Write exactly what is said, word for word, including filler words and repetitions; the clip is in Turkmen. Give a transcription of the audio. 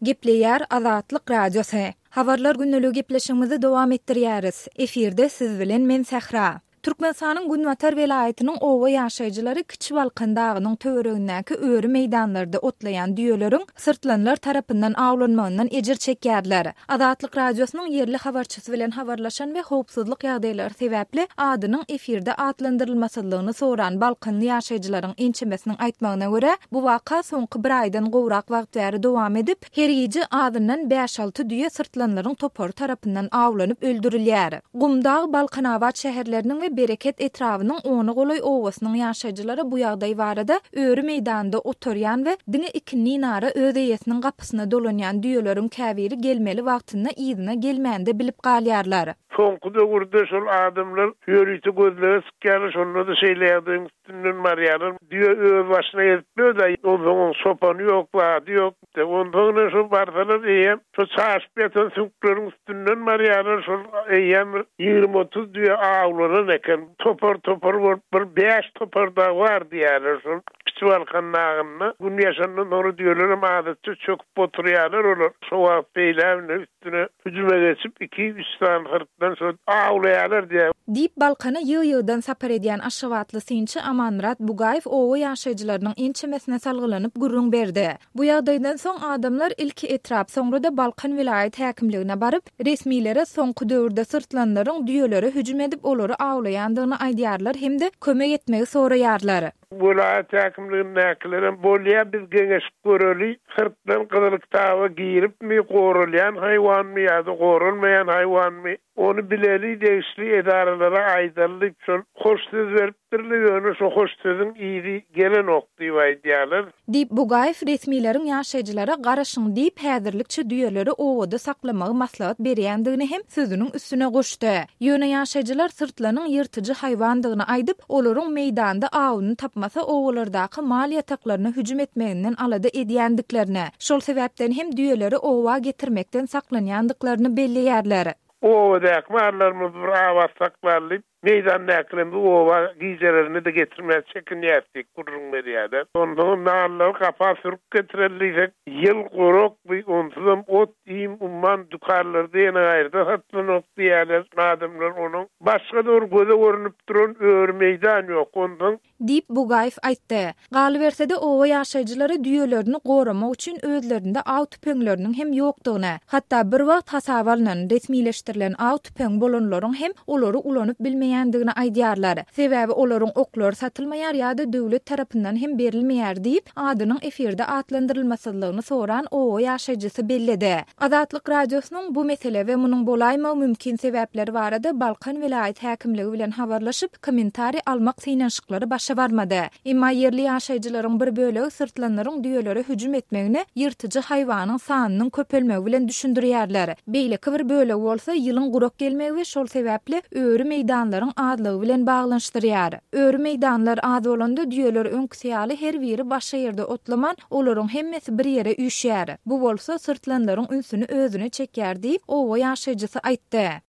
Gepleýär Azatlyk Radiosy. Habarlar günnäli gepleşigimizi dowam etdirýäris. Efirde siz bilen men Sähra. Türkmenistanyň Günwatar welaýatynyň owa ýaşaýjylary Kiçi Balkan dagynyň töweregindäki öýri meýdanlarynda otlaýan düýeleriň sırtlanlar tarapyndan awlanmagynyň ejir çekýärler. Azatlyk Radiosynyň yerli habarçysy bilen habarlaşan we howpsuzlyk ýagdaýlary sebäpli adynyň efirde atlandyrylmasylygyny soran Balkanly ýaşaýjylaryň ençemesiniň aýtmagyna görä, bu waka soňky bir aýdan gowrak wagt bäri dowam edip, her gece adyndan beş alty düýe sırtlanlaryň topar tarapyndan awlanyp öldürilýär. Gumdag Balkanawat şäherleriniň we Bereket etrawynyň ony golay owasynyň ýaşaýjylary bu ýagdaý barada öýri meýdanda oturýan we diňe ikindi nara öz eýesiniň gapysyna dolanýan düýeleriň käbiri gelmeli wagtynda ýygyna gelmände bilip galýarlar. Soňky döwürde şol adamlar ýörüýti gözleri sıkýar, şonda da şeýleýärdiň üstünden marýarlar. Düýe öz başyna ýetmedi, onuň sopany ýok, wady ýok. Ondan şol bardalar eýem, şol çaşyp ýatan süňklerin üstünden marýarlar, şol eýem ýygrimi otuz düýe awlanan eken. Topar topar bolup bir beş topar da bar diýerler şol. Kiçi Balkan dagyna gün ýaşandan sonra düýelerim adatça çöküp oturýarlar, olar şowa peýlämle üstüne hüjüme geçip iki üç tane hırtdan şol awlaýarlar diýär. Dip Balkana ýygy-ýygydan sapar edýän Aşgabatly synçy Amanrat Bugaýew owa ýaşaýjylarynyň ençemesine salgylanyp gurrun berdi. Bu ýagdaýdan soň adamlar ilki etrap, soňra-da Balkan vilayet häkimligine baryp, resmiýlere soňky döwürde sırtlanlaryň düýeleri hüjüm edip olary awlaýandygyny aýdýarlar hemde kömek etmegi soraýarlar. Vilayet häkimliginiň näkilerin bolýa biz geňeşip göreli, sırtlan gyzylyk tawa giyirip mi gorulýan haýwan mi ýa-da gorulmaýan haýwan mi? Onu bileli degişli edarlara aýdyrlyp şol hoş söz beripdirler, şo hoş sözüň ýygy gelen okdy aýdýarlar. Dip Bugaýew resmiýleriň ýaşaýjylara garaşyň diýip häzirlikçe düýeleri owada saklamagy maslahat berýändigini hem sözüniň üstüne goşdy. Ýöne ýaşaýjylar sırtlanyň ýyrtyjy haýwandygyny aýdyp, olaryň meýdanda awuny tapmasa owalardaky mal ýataklaryna hüjüm etmeginden alada edýändiklerini, şol sebäpden hem düýeleri owa getirmekden saklanýandyklaryny belleýärler. O da marlarymyz bir awaz saklanlyp meýdan näkilendi owa gijelerini de getirmeli çekinýärdik gurrun berýärler. Ondan narlar kapa sürüp getirilýek. Ýyl gorok bir onsuzam ot iýim umman dukarlarda ýene gaýrda hatlanok diýerler. Adamlar onuň başga dor göze görünüp duran öýri meýdan ýok. Ondan Dip Bugaýew aýtdy. Galybersede owa ýaşaýjylary düýelerini goramak üçin özlerinde aw tüpeňleriniň hem ýokdugyny, hatda bir wagt hasabalynan resmileşdirilen aw tüpeň bolanlaryň hem olary ulanyp bilmeýändigini aýdýarlar. Sebäbi olaryň oklary satylmaýar ýa-da döwlet tarapyndan hem berilmeýär diýip adynyň efirde atlandyrylmasylygyny soran owa ýaşaýjysy belledi. Azatlyk Radiosynyň bu mesele we munyň bolaýmagy mümkin sebäpleri barada Balkan vilayet häkimligi bilen habarlaşyp kommentari almak synanşyklary başa barmady. Emma yerli ýaşaýjylaryň bir bölegi sırtlanlaryň düýelere hüjüm etmegini ýyrtyjy haýwanyň sanynyň köpelmegi bilen düşündirýärler. Beýleki bir bölegi bolsa ýylyň gurok gelmegi we şol sebäpli öýri meýdanlaryň adlygy bilen baglanşdyrýar. Öýri meýdanlar ady bolanda düýeler öňküsýaly her biri başga ýerde otlaman, olaryň hemmesi bir ýere üýşýär. Bu bolsa sırtlanlaryň ünsüni özüne çekýär diýip owa ýaşaýjysy aýtdy.